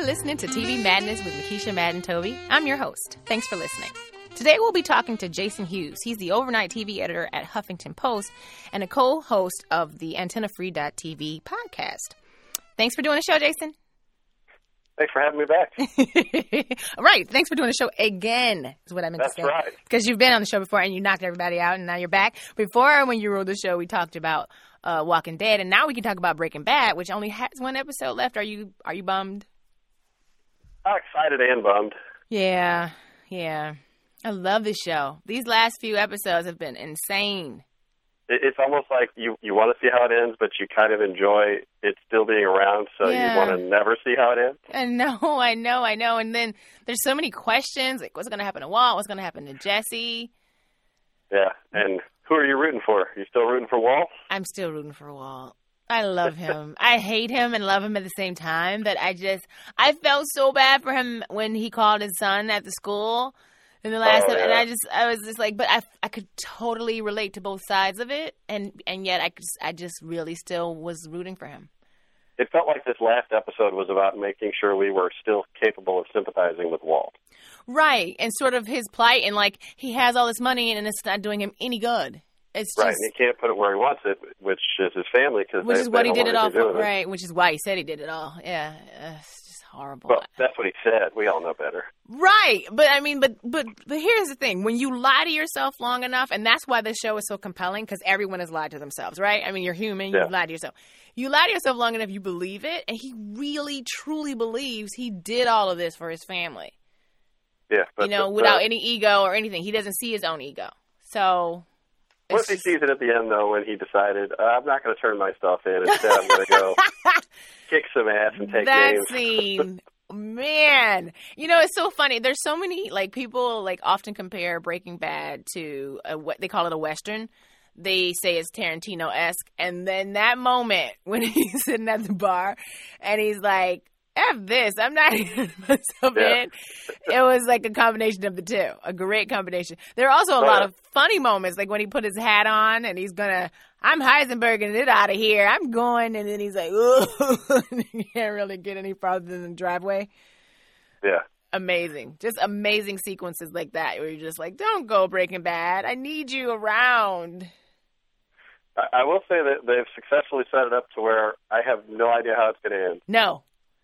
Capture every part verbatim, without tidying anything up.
listening to T V Madness with Makisha Madden Toby. I'm your host. Thanks for listening. Today we'll be talking to Jason Hughes. He's the overnight T V editor at Huffington Post and a co-host of the Antenna Free dot T V podcast. Thanks for doing the show, Jason. Thanks for having me back. Right. Thanks for doing the show again, is what I meant That's to say. That's right. Because you've been on the show before and you knocked everybody out and now you're back. Before, when you wrote the show, we talked about uh, Walking Dead, and now we can talk about Breaking Bad, which only has one episode left. Are you Are you bummed? I'm excited and bummed. Yeah. Yeah. I love this show. These last few episodes have been insane. It's almost like you, you want to see how it ends, but you kind of enjoy it still being around, so yeah. you want to never see how it ends. I know, I know, I know. And then there's so many questions, like what's going to happen to Walt? What's going to happen to Jesse? Yeah, and who are you rooting for? You still rooting for Walt? I'm still rooting for Walt. I love him. I hate him and love him at the same time, but I just, I felt so bad for him when he called his son at the school. In the last, oh, yeah. and I just, I was just like, but I, I could totally relate to both sides of it, and and yet I just, I just really still was rooting for him. It felt like this last episode was about making sure we were still capable of sympathizing with Walt. Right, and sort of his plight, and like he has all this money, and it's not doing him any good. It's just, right, and he can't put it where he wants it, which is his family, because which they, is what they he did it all for, it. right? Which is why he said he did it all. Yeah, uh, it's just horrible. Well, that's what he said. We all know better. Right, but I mean, but but but here's the thing: when you lie to yourself long enough, and that's why this show is so compelling, because everyone has lied to themselves, right? I mean, you're human; you yeah. lie to yourself. You lie to yourself long enough, you believe it, and he really, truly believes he did all of this for his family. Yeah, but you know, the, without the, any ego or anything. He doesn't see his own ego. So, what if he sees it at the end, though, when he decided, uh, I'm not going to turn myself in. Instead, I'm going to go kick some ass and take that names. scene, man. You know, it's so funny. There's so many, like, people, like, often compare Breaking Bad to a, what they call it a Western. They say it's Tarantino-esque. And then that moment when he's sitting at the bar and he's like, F this, I'm not even myself yeah. in. It was like a combination of the two, a great combination. There are also a lot of funny moments, like when he put his hat on and he's going to, I'm Heisenberging it out of here, I'm going, and then he's like, ooh, you can't really get any farther than the driveway. Yeah. Amazing. Just amazing sequences like that where you're just like, don't go Breaking Bad. I need you around. I, I will say that they've successfully set it up to where I have no idea how it's going to end. No.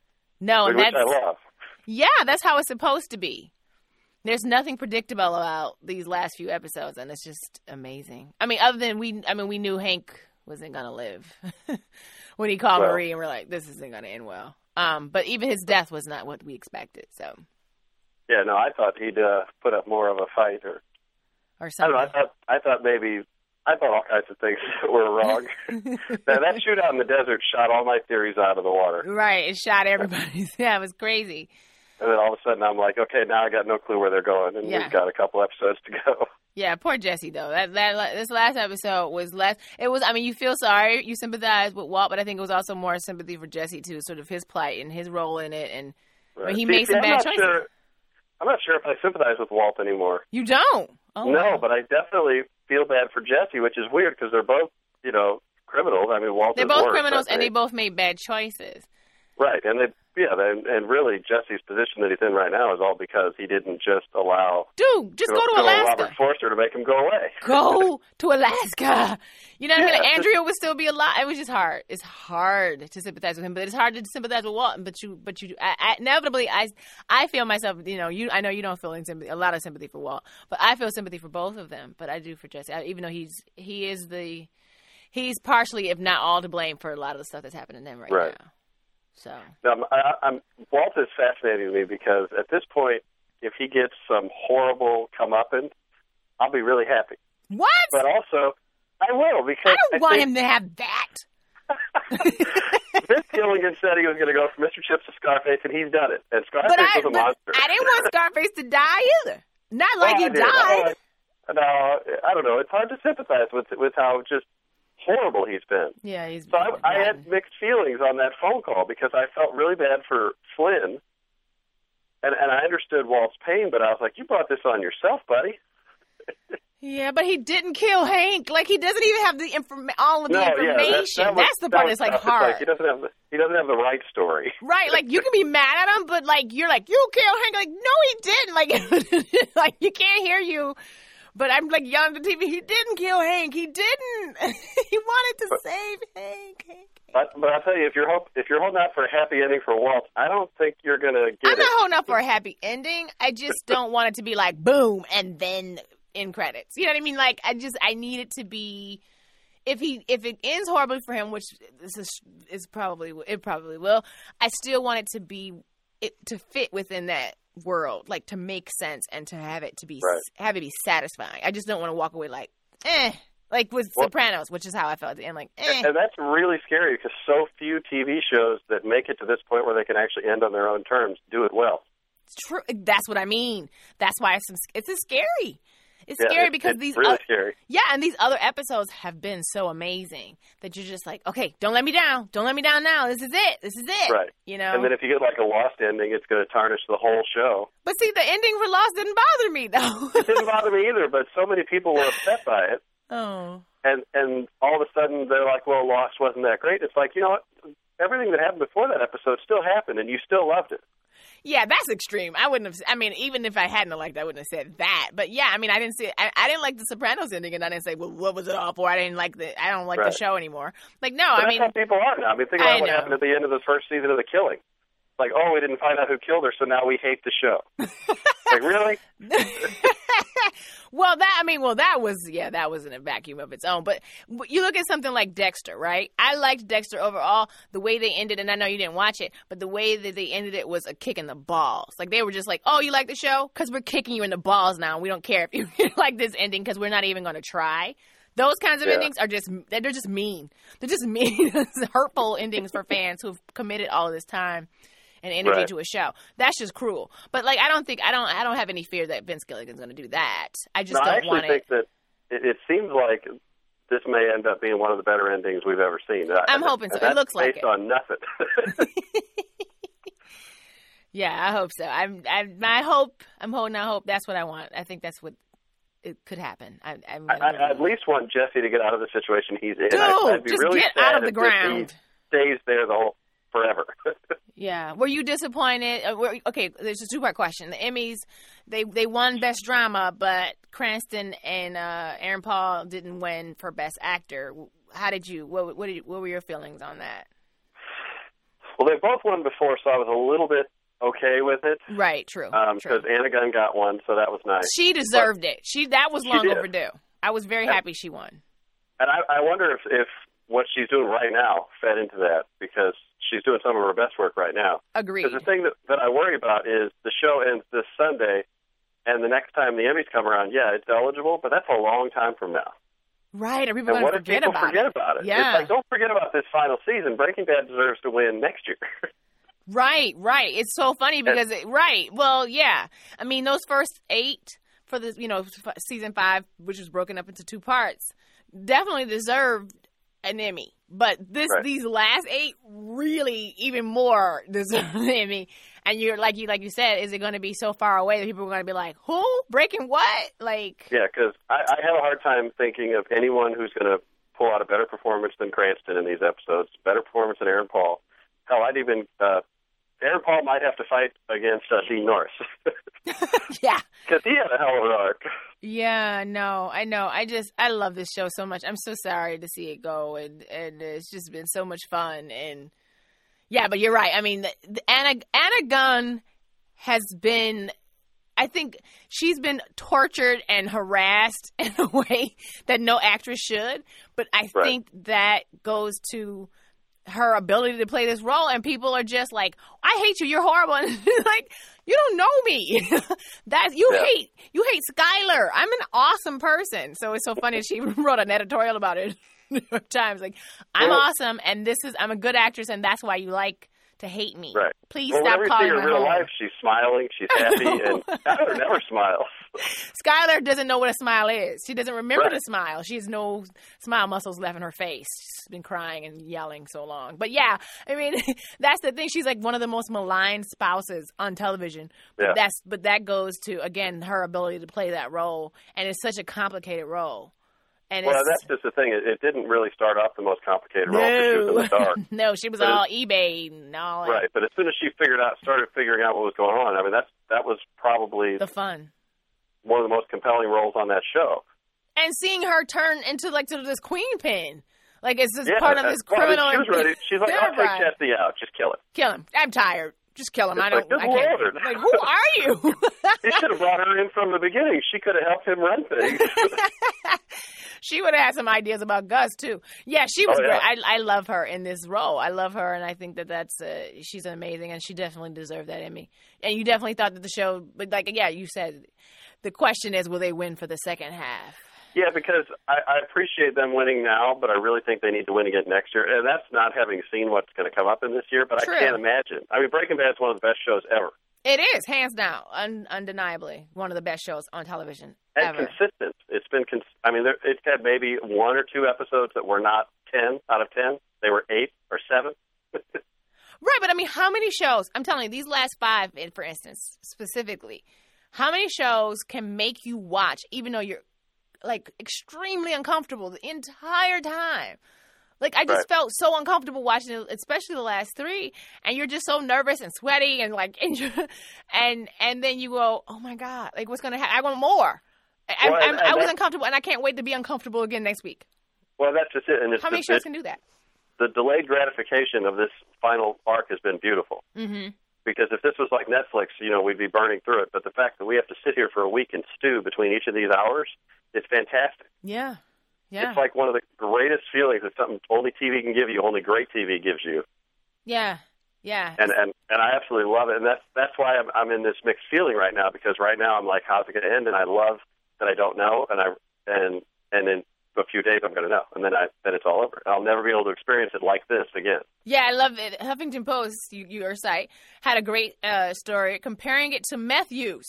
No, and which that's, I love. Yeah, that's how it's supposed to be. There's nothing predictable about these last few episodes, and it's just amazing. I mean, other than we, I mean, we knew Hank wasn't gonna live when he called well, Marie, and we're like, this isn't gonna end well. Um, but even his death was not what we expected. So. Yeah, no, I thought he'd uh, put up more of a fight, or or something. I don't know. I thought, I thought maybe. I thought all kinds of things were wrong. that, that shootout in the desert shot all my theories out of the water. Right, it shot everybody's. Yeah, it was crazy. And then all of a sudden I'm like, okay, now I got no clue where they're going, and yeah. we've got a couple episodes to go. Yeah, poor Jesse though. That that this last episode was less. It was. I mean, you feel sorry, you sympathize with Walt, but I think it was also more sympathy for Jesse too, sort of his plight and his role in it, and right. I mean, he see, made see, some I'm bad not choices. Sure, I'm not sure if I sympathize with Walt anymore. You don't? Oh, no, wow. but I definitely feel bad for Jesse, which is weird because they're both, you know, criminals. I mean, Walt They're is both worse, criminals, and they, they both made bad choices. Right, and they, yeah, they, and really Jesse's position that he's in right now is all because he didn't just allow, dude, just go, go to go Alaska. Robert Forster to make him go away. Go to Alaska. You know what yeah. I mean? Andrea would still be alive. It was just hard. It's hard to sympathize with him, but it's hard to sympathize with Walt. But you, but you, I, I, inevitably, I, I feel myself. You know, you, I know you don't feel any sympathy, a lot of sympathy for Walt, but I feel sympathy for both of them. But I do for Jesse, I, even though he's, he is the, he's partially, if not all, to blame for a lot of the stuff that's happening to him right, right. now. So now, I, I'm Walt is fascinating to me because at this point, if he gets some horrible comeuppance, I'll be really happy. What? But also, I will because I don't I want think, him to have that. Vince Gilligan said he was going to go from Mister Chips to Scarface, and he's done it. And Scarface but I, was a but monster. I didn't want Scarface to die either. Not like well, he I did. died. I, no, I don't know. It's hard to sympathize with with how just horrible he's been. Yeah, he's. So I, I had mixed feelings on that phone call because I felt really bad for Flynn, and and I understood Walt's pain, but I was like, you brought this on yourself, buddy. Yeah, but he didn't kill Hank. Like, he doesn't even have the inform- all of the no, information. Yeah, that, that was, that's the that part was that's like tough. It's hard. Like he doesn't have the, he doesn't have the right story. Right, like you can be mad at him, but like you're like, you killed Hank. Like, no, he didn't. Like, like you can't hear you. But I'm like yelling at the T V. He didn't kill Hank. He didn't. He wanted to but, save Hank. Hank. But, but I'll tell you, if you're hope, if you're holding out for a happy ending for Walt, I don't think you're gonna get I'm it. not holding out for a happy ending. I just don't want it to be like boom and then in credits. You know what I mean? Like, I just I need it to be. If he if it ends horribly for him, which this is is probably it probably will, I still want it to be it to fit within that world, like to make sense and to have it to be right. have it be satisfying. I just don't want to walk away like eh, like with well, Sopranos, which is how I felt at the end. Like eh. And that's really scary because so few T V shows that make it to this point where they can actually end on their own terms do it well. It's true. That's what I mean. That's why it's it's a scary. It's yeah, scary it, because it's these really other, scary. Yeah, and these other episodes have been so amazing that you're just like, okay, don't let me down. Don't let me down now. This is it. This is it. Right. You know. And then if you get like a Lost ending, it's going to tarnish the whole show. But see, the ending for Lost didn't bother me though. It didn't bother me either, but so many people were upset by it. Oh. And and all of a sudden they're like, well, Lost wasn't that great. It's like, you know what? Everything that happened before that episode still happened, and you still loved it. Yeah, that's extreme. I wouldn't have. I mean, even if I hadn't liked, I wouldn't have said that. But yeah, I mean, I didn't see. I, I didn't like the Sopranos ending, and I didn't say, "Well, what was it all for?" I didn't like the. I don't like right. the show anymore. Like, no, but I mean, that's how people are now. I mean, think about I what know. happened at the end of the first season of The Killing. Like, oh, we didn't find out who killed her, so now we hate the show. Like, really? Well, that I mean, well, that was yeah, that was in a vacuum of its own. But you look at something like Dexter, right? I liked Dexter overall. The way they ended, and I know you didn't watch it, but the way that they ended it was a kick in the balls. Like they were just like, "Oh, you like the show? Because we're kicking you in the balls now. We don't care if you like this ending because we're not even going to try." Those kinds of yeah. endings are just they're just mean. They're just mean, hurtful endings for fans who've committed all of this time and energy right. to a show. That's just cruel. But like, I don't think I don't I don't have any fear that Vince Gilligan's going to do that. I just no, don't I actually want think it. that it, it seems like this may end up being one of the better endings we've ever seen. I'm and, hoping so. And It looks like based it. on nothing. Yeah, I hope so. I'm I my hope. I'm holding out hope. That's what I want. I think that's what it could happen. I, I'm I, I at least want Jesse to get out of the situation he's in. Dude, I, I'd be just really get sad out of the if, ground. If he stays there the whole forever. Yeah. Were you disappointed? Uh, were, okay, there's a two-part question. The Emmys, they they won Best Drama, but Cranston and uh, Aaron Paul didn't win for Best Actor. How did you? What what, did you, what were your feelings on that? Well, they both won before, so I was a little bit okay with it. Right. True. Because um, Anna Gunn got one, so that was nice. She deserved but it. She that was long did. overdue. I was very and, happy she won. And I, I wonder if, if what she's doing right now fed into that, because she's doing some of her best work right now. Agreed. Because the thing that, that I worry about is the show ends this Sunday, and the next time the Emmys come around, yeah, it's eligible, but that's a long time from now. Right. Are people and going what to forget if people about forget it? about it? Yeah. It's like, don't forget about this final season. Breaking Bad deserves to win next year. Right, right. It's so funny because, it, right, well, yeah. I mean, those first eight for the, you know, season five, which was broken up into two parts, definitely deserved an Emmy. But this, right. these last eight really even more deserve an Emmy. And you're like you like you said, is it going to be so far away that people are going to be like, who? Breaking what? Like, yeah, because I, I have a hard time thinking of anyone who's going to pull out a better performance than Cranston in these episodes, better performance than Aaron Paul. Hell, I'd even uh, Aaron Paul might have to fight against uh, Dean Norris. Yeah, because he had a hell of an arc. Yeah, no, I know. I just I love this show so much. I'm so sorry to see it go, and and it's just been so much fun. And yeah, but you're right. I mean, the, the Anna Anna Gunn has been. I think she's been tortured and harassed in a way that no actress should. But I right. think that goes to her ability to play this role, and people are just like, I hate you, you're horrible. And like, you don't know me. that you yeah. hate you hate Skylar. I'm an awesome person. So it's so funny she wrote an editorial about it New York Times. Like, I'm well, awesome, and this is I'm a good actress, and that's why you like to hate me. Right. Please well, stop whenever calling you see her her in real home. life, she's smiling, she's happy, and Skylar never smiles. Skylar doesn't know what a smile is. She doesn't remember Right. to smile. She has no smile muscles left in her face. She's been crying and yelling so long. But yeah, I mean, that's the thing. She's like one of the most maligned spouses on television. But Yeah. that's but that goes to, again, her ability to play that role. And it's such a complicated role. And Well, it's, that's just the thing. It, it didn't really start off the most complicated role because she was in no, the dark. no, she was But all eBay and all that. Right, but as soon as she figured out, started figuring out what was going on, I mean, that's that was probably The fun. one of the most compelling roles on that show. And seeing her turn into like to this queen pin. Like it's just Yeah, part of uh, this well, criminal. she was ready. She's like, I'll take enterprise. Jesse out. Just kill him. Kill him. I'm tired. Just kill him. It's I don't. like, I good can't. Lord. Like, who are you? He should have brought her in from the beginning. She could have helped him run things. She would have had some ideas about Gus too. Yeah, she was Oh, yeah. great. I I love her in this role. I love her, and I think that that's uh, she's amazing, and she definitely deserved that Emmy. And you definitely thought that the show, but like yeah, you said, the question is, will they win for the second half? Yeah, because I, I appreciate them winning now, but I really think they need to win again next year. And that's not having seen what's going to come up in this year, but True. I can't imagine. I mean, Breaking Bad is one of the best shows ever. It is hands down, un- undeniably, one of the best shows on television And ever. consistent. It's been, cons- I mean, there, it's had maybe one or two episodes that were not ten out of ten. They were eight or seven. Right, but I mean, how many shows? I'm telling you, these last five, in- for instance, specifically, how many shows can make you watch, even though you're like extremely uncomfortable the entire time? Like, I just Right. felt so uncomfortable watching it, especially the last three, and you're just so nervous and sweaty and like, and you're, and and then you go, oh my god, like what's gonna happen? I want more. I, Well, I'm- and- I and was that- uncomfortable, and I can't wait to be uncomfortable again next week. Well, that's just it. And it's How many the, shows it, can do that? the delayed gratification of this final arc has been beautiful. Mm-hmm. Because if this was like Netflix, you know, we'd be burning through it. But the fact that we have to sit here for a week and stew between each of these hours, it's fantastic. Yeah, yeah, It's like one of the greatest feelings. It's something only T V can give you, only great T V gives you. yeah, yeah. And and, and I absolutely love it. And that's that's why I'm I'm in this mixed feeling right now, because right now I'm like, how's it going to end? And I love that I don't know, and I and and in a few days I'm going to know, and then I then it's all over. I'll never be able to experience it like this again. Yeah, I love it. Huffington Post, you, your site, had a great uh, story comparing it to meth use.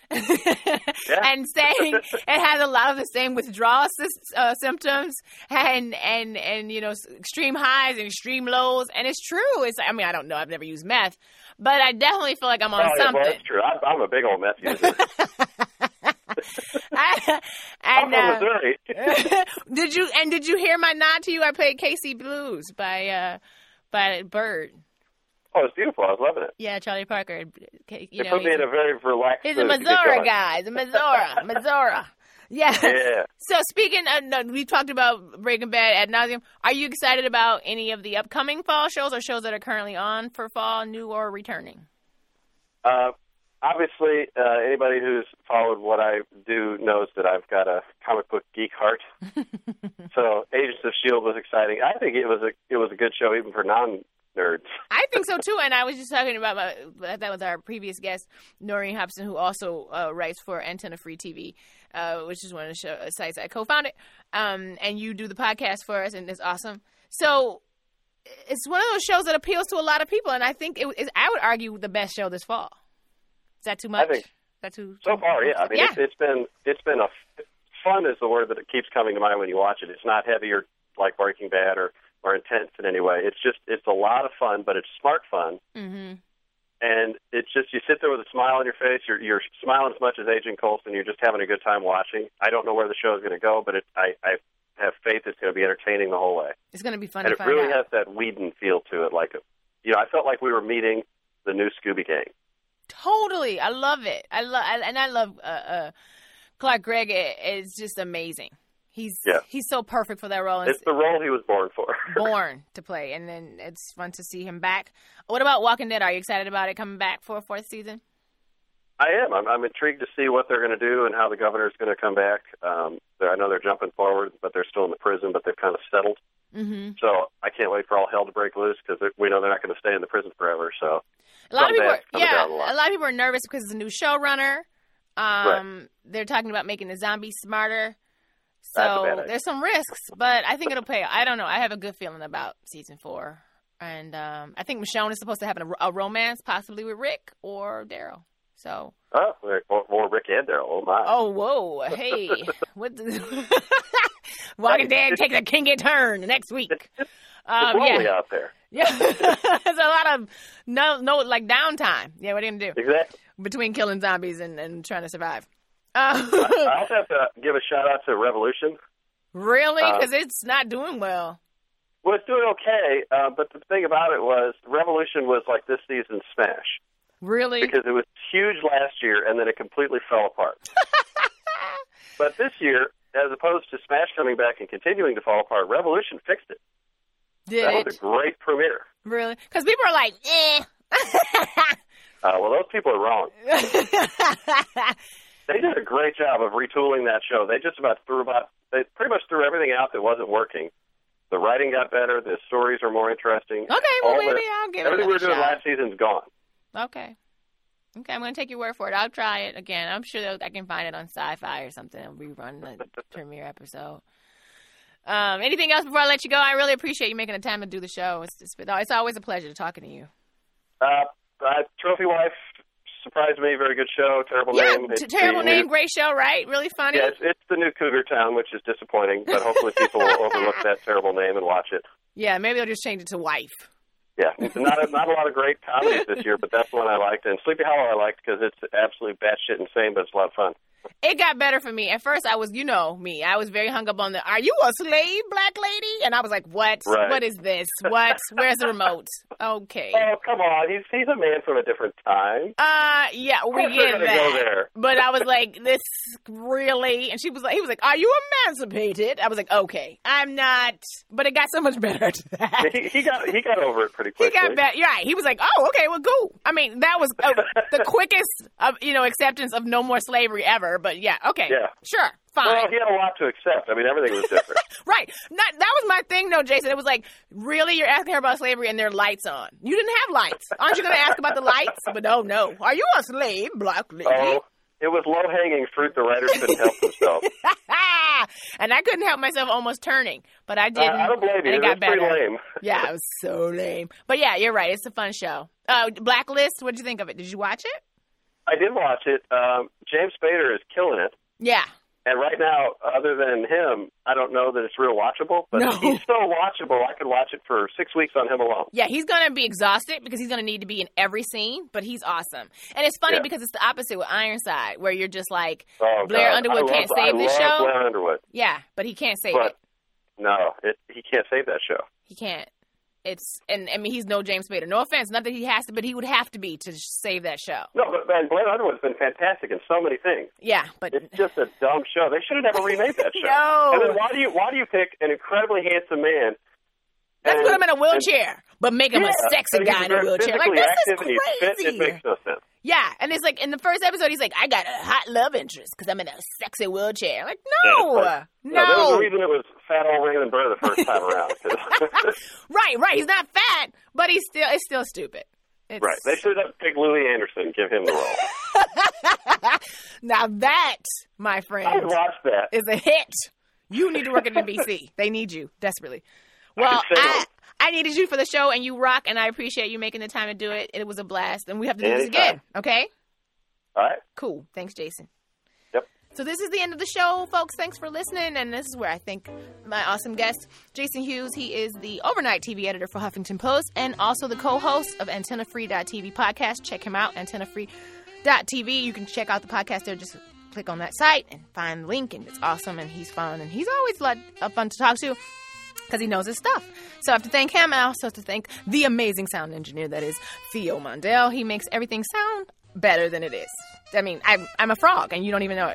And saying it has a lot of the same withdrawal sy- uh, symptoms and, and, and, you know, s- extreme highs and extreme lows. And it's true. It's, I mean, I don't know. I've never used meth, but I definitely feel like I'm on Oh, yeah, something. well, that's true. I'm, I'm a big old meth user. I, I'm and, from uh, Missouri. did you, and did you hear my nod to you? I played K C Blues by, uh, by Bird. Oh, it's beautiful. I was loving it. Yeah, Charlie Parker. You It know, put me he's- in a very relaxed He's a mood to get Missouri going. guy. He's a Missouri. Missouri. Yeah. Yeah. So speaking of, no, we talked about Breaking Bad ad nauseum. Are you excited about any of the upcoming fall shows or shows that are currently on for fall, new or returning? Uh, obviously, uh, anybody who's followed what I do knows that I've got a comic book geek heart. So Agents of S H I E L D was exciting. I think it was a it was a good show even for non-nerds. I think so too, and I was just talking about my, that was our previous guest, Noreen Hobson, who also uh, writes for Antenna Free T V, uh, which is one of the show, uh, sites I co-founded. Um, and you do the podcast for us, and it's awesome. So it's one of those shows that appeals to a lot of people, and I think it, it, I would argue the best show this fall. Is that too much? I think Is that too so far, yeah. I mean, yeah. it's, it's been it's been a fun is the word that it keeps coming to mind when you watch it. It's not heavy or like Breaking Bad or or intense in any way. It's just it's a lot of fun, but it's smart fun. Mm-hmm. And it's just, you sit there with a smile on your face. You're, you're smiling as much as Agent Coulson. You're just having a good time watching. I don't know where the show is going to go, but it, I, I have faith it's going to be entertaining the whole way. It's going to be fun And to it find really out. has that Whedon feel to it. Like, you know, I felt like we were meeting the new Scooby Gang. Totally, I love it. I love, and I love uh, uh, Clark Gregg. Is just amazing. He's Yeah. he's so perfect for that role. And It's the role he was born for. born to play, and then it's fun to see him back. What about Walking Dead? Are you excited about it coming back for a fourth season? I am. I'm, I'm intrigued to see what they're going to do and how the governor's going to come back. Um, they're- I know they're jumping forward, but they're still in the prison, but they've kind of settled. Mm-hmm. So I can't wait for all hell to break loose because we know they're not going to stay in the prison forever. So A lot of Something people, are, bad's coming yeah, down the line. a lot of people are nervous because it's a new showrunner. Um, They're talking about making the zombies smarter. That's a So bad idea. there's some risks, but I think it'll pay. I don't know. I have a good feeling about season four. And um, I think Michonne is supposed to have a, a romance, possibly with Rick or Daryl. So. Oh, or, or Rick and Daryl. Oh, my. Oh, whoa. Hey. What the... Walking Dead takes a kinky turn next week. Um, it's yeah. out there. Yeah. There's a lot of, no, no, like, downtime. Yeah, what are you going to do? Exactly. Between killing zombies and, and trying to survive. Uh, I, I also have to give a shout-out to Revolution. Really? Because uh, it's not doing well. Well, it's doing okay, uh, but the thing about it was Revolution was like this season's Smash. Really? Because it was huge last year, and then it completely fell apart. But this year, as opposed to Smash coming back and continuing to fall apart, Revolution fixed it. Did that it? was a great premiere. Really? Because people are like, eh. uh, well, those people are wrong. They did a great job of retooling that show. They just about threw about, they pretty much threw everything out that wasn't working. The writing got better. The stories are more interesting. Okay, well, All maybe the, I'll give it everything a we were doing shot. last season's gone. Okay. Okay, I'm going to take your word for it. I'll try it again. I'm sure that I can find it on Sci-Fi or something and rerun the premiere episode. Um, anything else before I let you go? I really appreciate you making the time to do the show. It's, it's, it's always a pleasure talking to you. Uh, uh, Trophy Wife surprised me. Very good show. Terrible yeah, name. T- terrible the, name, great show, right? Really funny. Yeah, it's, it's the new Cougar Town, which is disappointing, but hopefully people will overlook that terrible name and watch it. Yeah, maybe they'll just change it to Wife. Yeah, not a, not a lot of great comedies this year, but that's one I liked. And Sleepy Hollow I liked because it's absolutely batshit insane, but it's a lot of fun. It got better for me. At first, I was, you know me, I was very hung up on the, are you a slave, black lady? And I was like, what? Right. What is this? What? Where's the remote? Okay. Oh, come on. He's he's a man from a different time. Uh, yeah, we We're get gonna that. go there. But I was like, this really? And she was like, he was like, are you emancipated? I was like, okay, I'm not. But it got so much better to that. He, he got he got over it pretty He quickly. got better. You're right. He was like, oh, okay, well, cool. I mean, that was uh, the quickest of, you know, acceptance of no more slavery ever. But yeah, okay. Yeah. Sure. Fine. Well, he had a lot to accept. I mean, everything was different. Right. Not, that was my thing, though, Jason. It was like, really, you're asking her about slavery and there are lights on. You didn't have lights. Aren't you going to ask about the lights? But no, no. Are you a slave, black lady? Oh, it was low-hanging fruit. The writers couldn't help themselves. And I couldn't help myself almost turning, but I didn't. Uh, I don't blame you. And it It got was pretty better. lame. Yeah, it was so lame. But yeah, you're right. It's a fun show. Uh, Blacklist, what did you think of it? Did you watch it? I did watch it. Um, James Spader is killing it. Yeah. And right now, other than him, I don't know that it's real watchable, but No. he's so watchable, I could watch it for six weeks on him alone. Yeah, he's going to be exhausted because he's going to need to be in every scene, but he's awesome. And it's funny Yeah. because it's the opposite with Ironside, where you're just like, Oh, Blair God. Underwood I can't love, save I this love show. Blair Underwood. Yeah, but he can't save But, it. no, it, he can't save that show. He can't. It's, and I mean, he's no James Spader. No offense, not that he has to, but he would have to be to save that show. No, but man, Blair Underwood's been fantastic in so many things. Yeah, but It's just a dumb show. They should have never remade that show. No. And then why do you why do you pick an incredibly handsome man? let's and- put him in a wheelchair, but make him Yeah, a sexy and guy he's in a very wheelchair. Like, physically this active is and he's fit. crazy. It makes no sense. Yeah, and it's like in the first episode, he's like, I got a hot love interest because I'm in a sexy wheelchair. Like, no, Yeah, no. No, there was a reason it was fat old Raymond Burr the first time around. Right, right. He's not fat, but he's still it's still stupid. It's... Right. They should have picked Louis Anderson, give him the role. Now that, my friend, I would watch that. is a hit. You need to work at N B C. They need you desperately. Well, I I, I needed you for the show, and you rock, and I appreciate you making the time to do it. It was a blast, and we have to do this Anytime. again, okay? All right. Cool. Thanks, Jason. Yep. So this is the end of the show, folks. Thanks for listening, and this is where I thank my awesome guest, Jason Hughes. He is the overnight T V editor for Huffington Post and also the co-host of Antenna Free dot T V podcast. Check him out, Antenna Free dot T V. You can check out the podcast there. Just click on that site and find the link, and it's awesome, and he's fun, and he's always like, uh, fun to talk to because he knows his stuff. So I have to thank him, and I also have to thank the amazing sound engineer that is Theo Mondale. He makes everything sound better than it is. I mean, I'm, I'm a frog, and you don't even know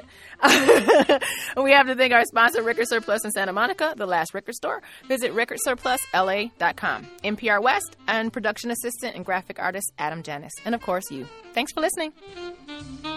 it. We have to thank our sponsor, Rickard Surplus in Santa Monica, the last Rickard store. Visit rickard surplus l a dot com. N P R West and production assistant and graphic artist Adam Janis. And, of course, you. Thanks for listening.